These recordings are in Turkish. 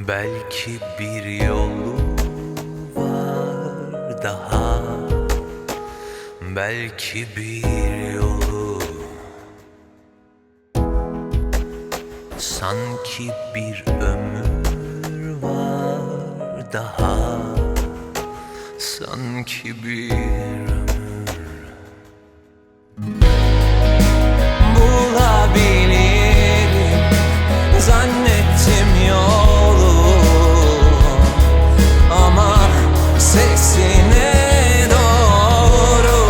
Belki bir yolu var daha, belki bir yolu. Sanki bir ömür var daha, sanki bir ömür. Bulabilirim zannettim yolu, ama sesine doğru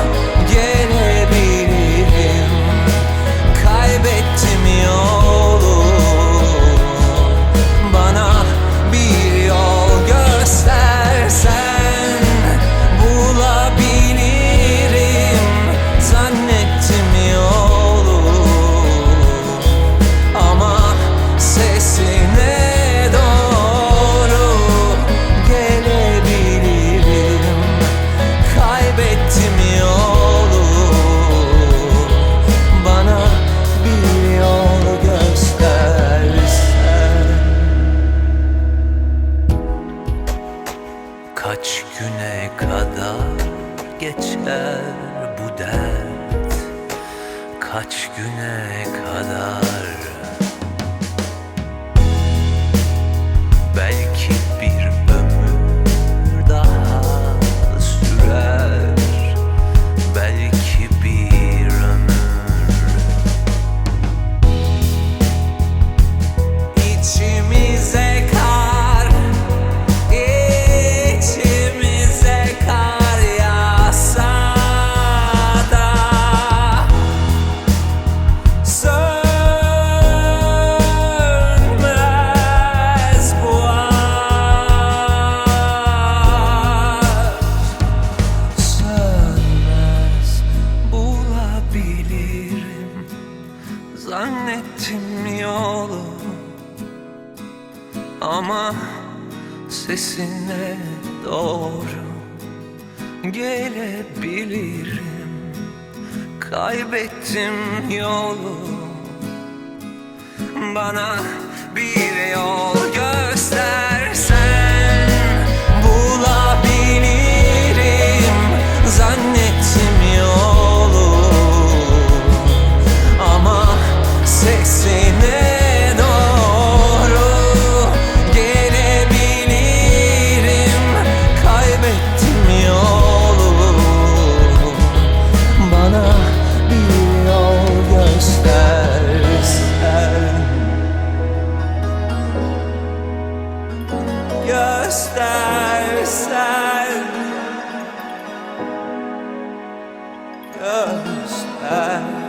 gelebilirim. Kaybettim yolu, bana bir yol göstersen. Bulabilirim zannettim yolu, ama sesine doğru gelebilirim. Kaybettim yolu, bana bir yol göstersen. Kaç güne kadar geçer bu dert? Kaç güne kadar? Belki bir ömür daha sürer, belki bir ömür. İçimize kar, içimize kar yağsa da sönmez bu aşk, sönmez. Bulabilirim zannettim yolu, ama sesine doğru gelebilirim. Kaybettim yolu, bana bir yol göstersen. Bulabilirim zannettim yolu, ama sesine doğru gelebilirim. Kaybettim yolu, bana bir yol göstersen. Göstersen, göster.